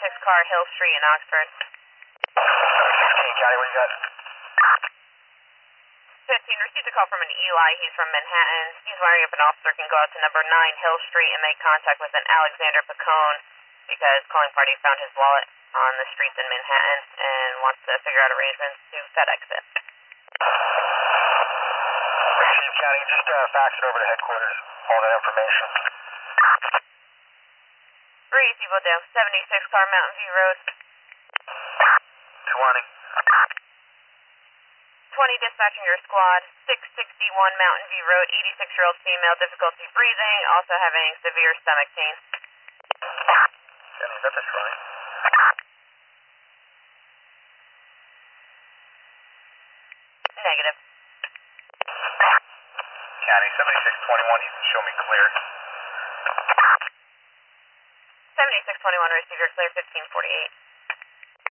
car, Hill Street in Oxford. 16, County, what do you got? 15, received a call from an Eli. He's from Manhattan. He's wondering if an officer can go out to number 9 Hill Street and make contact with an Alexander Pacone because calling party found his wallet on the streets in Manhattan and wants to figure out arrangements to FedEx it. Received, County, just fax it over to headquarters, all that information. Receive will do. 76 car, Mountain View Road. 20. 20 dispatching your squad, 661 Mountain View Road, 86-year-old female, difficulty breathing, also having severe stomach pain. County, is that the Shrine? Negative. County, 7621, you can show me clear. 7621, receive your clear, 1548.